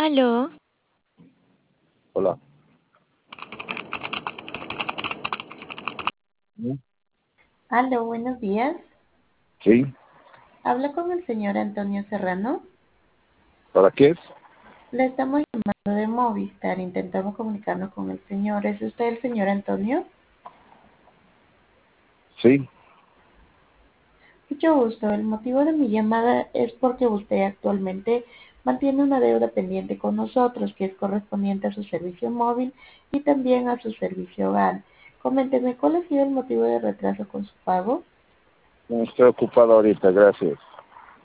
Aló, Hola. ¿Mm? Aló, buenos días. Sí, Hablo con el señor Antonio Serrano. ¿para qué es? Le estamos llamando de Movistar. Intentamos comunicarnos con el señor. ¿Es usted el señor Antonio? Sí, Mucho gusto. El motivo de mi llamada es porque usted actualmente mantiene una deuda pendiente con nosotros que es correspondiente a su servicio móvil y también a su servicio hogar. Coménteme, ¿cuál ha sido el motivo de retraso con su pago? no estoy ocupado ahorita, gracias.